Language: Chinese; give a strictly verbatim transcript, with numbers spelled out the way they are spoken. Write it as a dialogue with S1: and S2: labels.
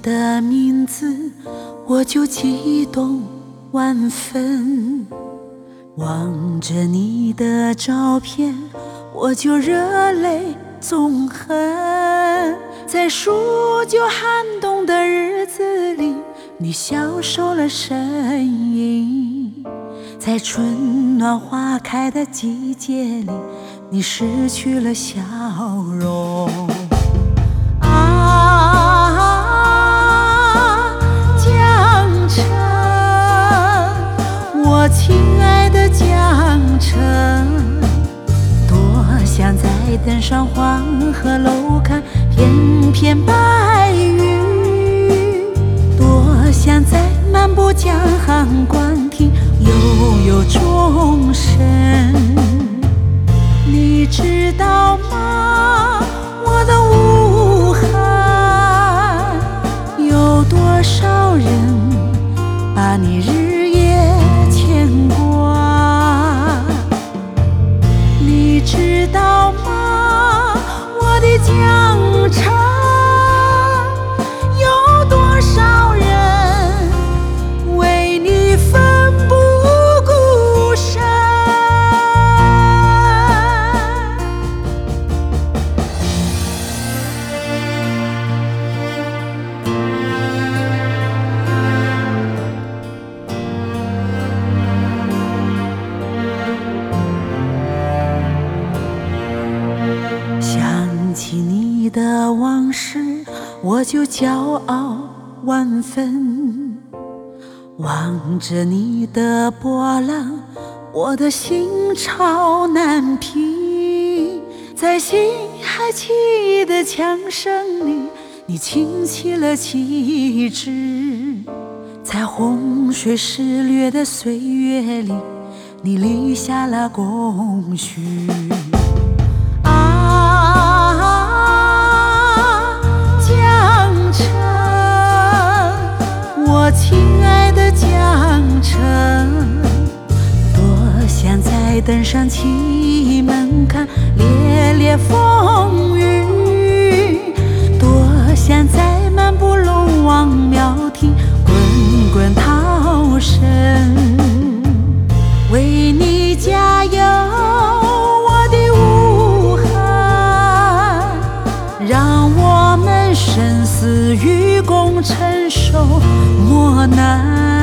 S1: 的名字，我就激动万分；望着你的照片，我就热泪纵横。在数九寒冬的日子里，你消瘦了身影；在春暖花开的季节里，你失去了笑容。啊，江城，我亲爱的江城，多想再登上黄鹤楼看片片白云，多想再漫步江汉馆听悠悠钟声。你知道吗？我的武汉有多少人把你日夜牵挂？你知道吗？我的江城有多少人为你奋不顾身？想起你的往事，我就骄傲万分；望着你的波浪，我的心潮难平。在心还起忆的枪声里，你倾起了旗帜；在洪水肆虐的岁月里，你立下了功勋。我亲爱的江城，多想再登上祁门看烈烈风雨，多想再漫步龙王庙听滚滚涛声。为你加油，我的武汉，让我们生死与共，承受磨难。